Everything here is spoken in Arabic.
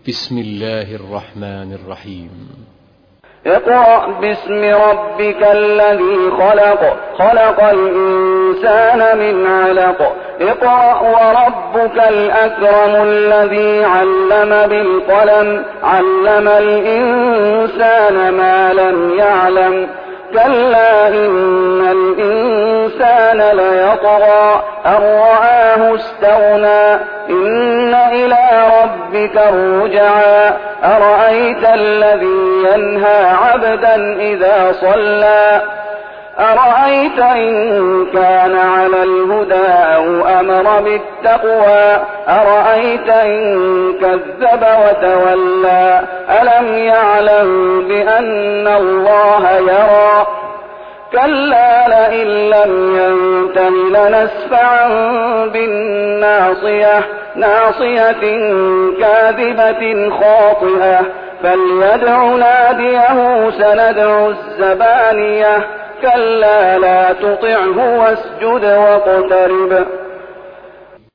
بسم الله الرحمن الرحيم. اقرأ باسم ربك الذي خلق، خلق الإنسان من علق. اقرأ وربك الأكرم الذي علم بالقلم، علم الإنسان ما لم يعلم. كلا إن الإنسان ليطغى أن رآه استغنى. إن إلى ربك الرجعى. أرأيت الذي ينهى عبدا إذا صلى. أرأيت إن كان على الهدى أو أمر بالتقوى. أرأيت إن كذب وتولى. ألم يعلم بأن الله يرى. كلا لئن لم ينته لنسفعا بالناصية، ناصية كاذبة خاطئة. فليدع ناديه سندع الزبانية. كلا لا تطعه واسجد واقترب.